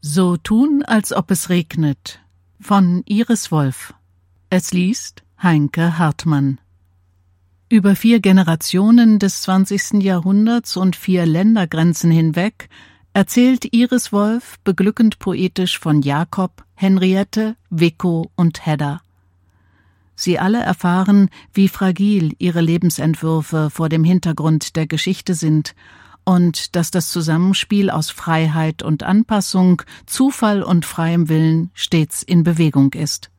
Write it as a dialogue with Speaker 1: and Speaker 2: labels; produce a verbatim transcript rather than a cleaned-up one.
Speaker 1: So tun, als ob es regnet von Iris Wolf. Es liest Heinke Hartmann. Über vier Generationen des zwanzigsten Jahrhunderts und vier Ländergrenzen hinweg erzählt Iris Wolf beglückend poetisch von Jakob, Henriette, Vico und Hedda. Sie alle erfahren, wie fragil ihre Lebensentwürfe vor dem Hintergrund der Geschichte sind und dass das Zusammenspiel aus Freiheit und Anpassung, Zufall und freiem Willen stets in Bewegung ist.